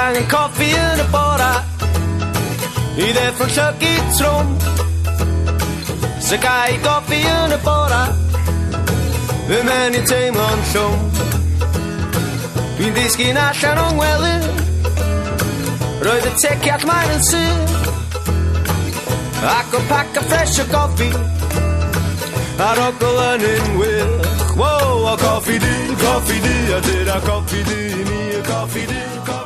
angen coffi yn y bora I ddeffro'n llygu trwm So gai goffi yn y bora Fy men i'n teimlo'n llwm Dwi'n disgyn allan o'n wely Roedd y teciad maen yn syth Ac o'n pac a ffres o goffi A'r ogl yn wych Wow, o coffi di, a dyna coffi di, ni a coffi di,